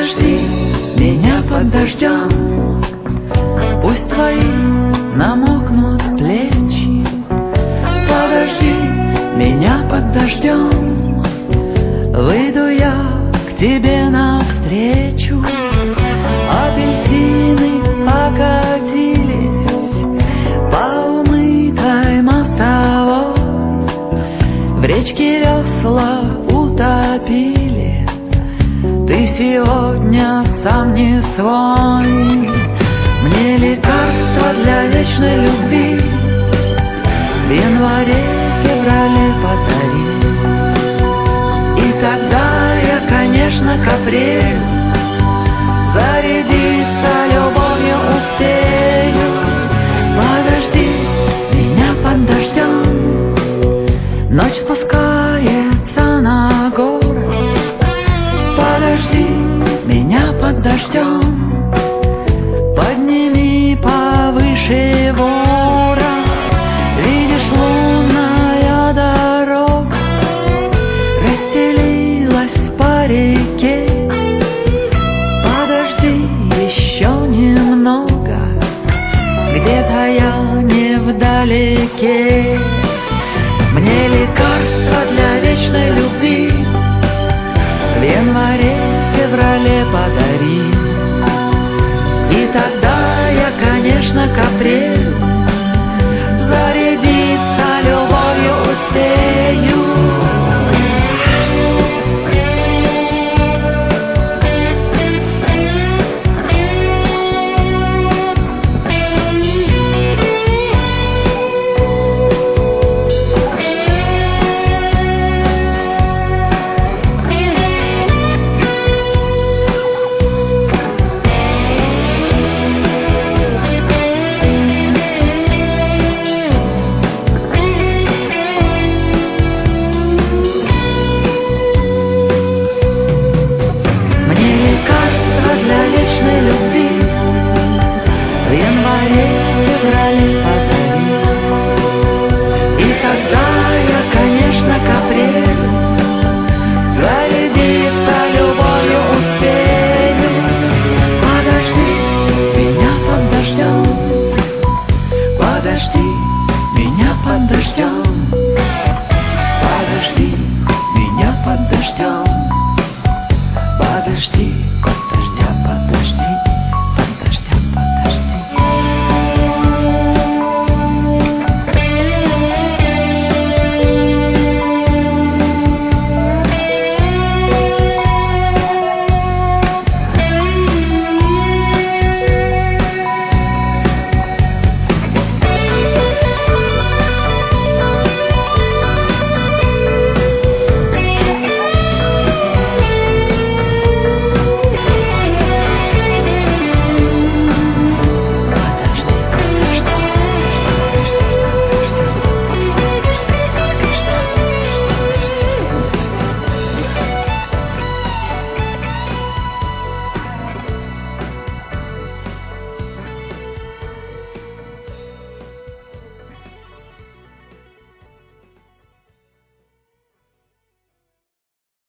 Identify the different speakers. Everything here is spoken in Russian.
Speaker 1: Подожди меня под дождем, пусть твои намокнут плечи. Подожди меня под дождем, выйду я к тебе навстречу. Апельсины покатились по умытой мостовой, в речке весла утопили. Ты сегодня сам не свой. Мне лекарство для вечной любви в январе, феврале подари. И тогда я, конечно, к апрелю зарядиться любовью успею. Подожди меня под дождем, ночь спускается на горы. Подожди меня под дождем,